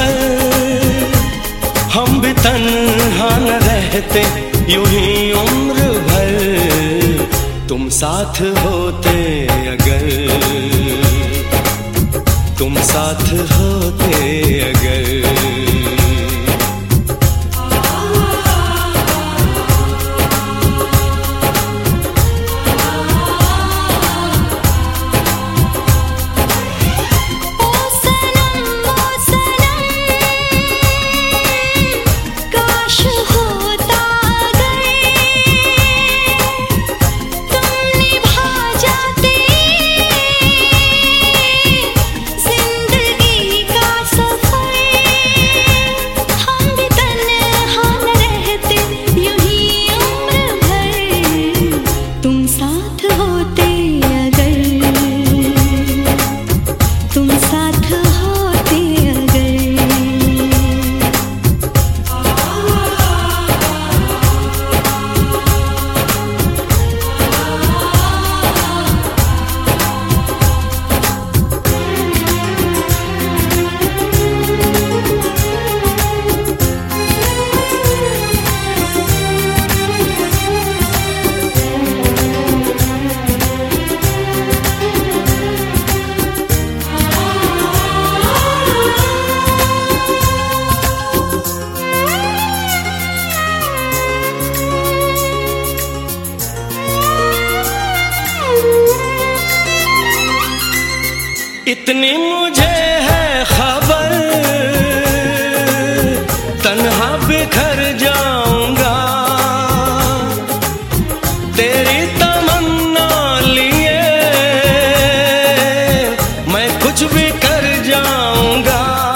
भर हम भी तन्हा न रहते यूं ही उम्र भर, तुम साथ होते अगर, तुम साथ होते अगर। इतनी मुझे है खबर, तन्हा बिखर जाऊंगा, तेरी तमन्ना लिए मैं कुछ भी कर जाऊंगा।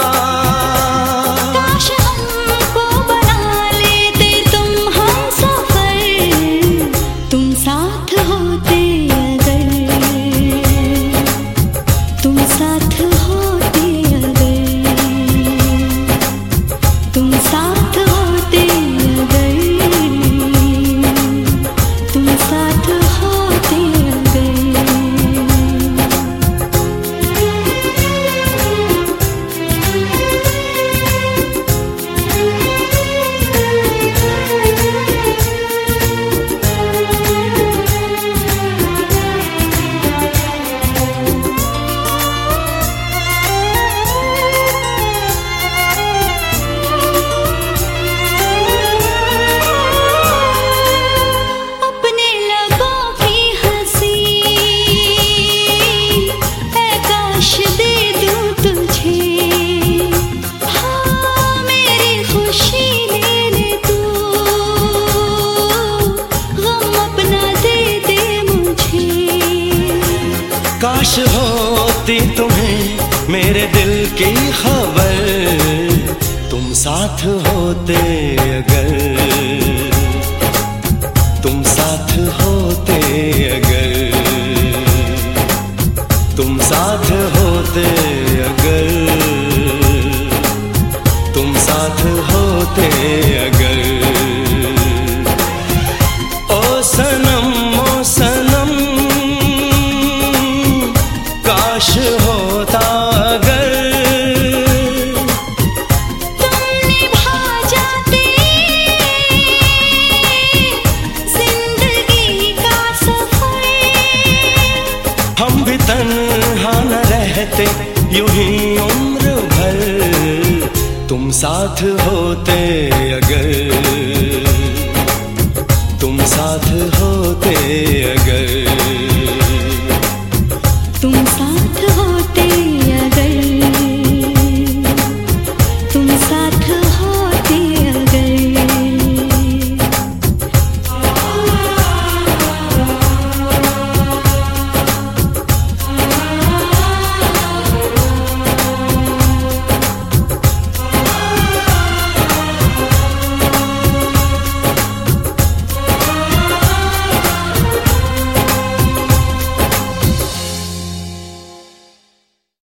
काश हमको बना लेते तुम हमसफर, तुम साथ होते तुम साथ होते अगर, तुम साथ होते अगर, तुम साथ होते काश होती तुम्हें मेरे दिल की खबर, तुम साथ होते अगर, तुम साथ होते अगर, तुम साथ होते अगर, तुम साथ होते अगर। ओ सनम ओ सनम काश होता अगर, तुम निभा जाते जिंदगी का सफर, हम भी तन्हा न रहते यूं ही उम्र भर, तुम साथ होते अगर, तुम साथ होते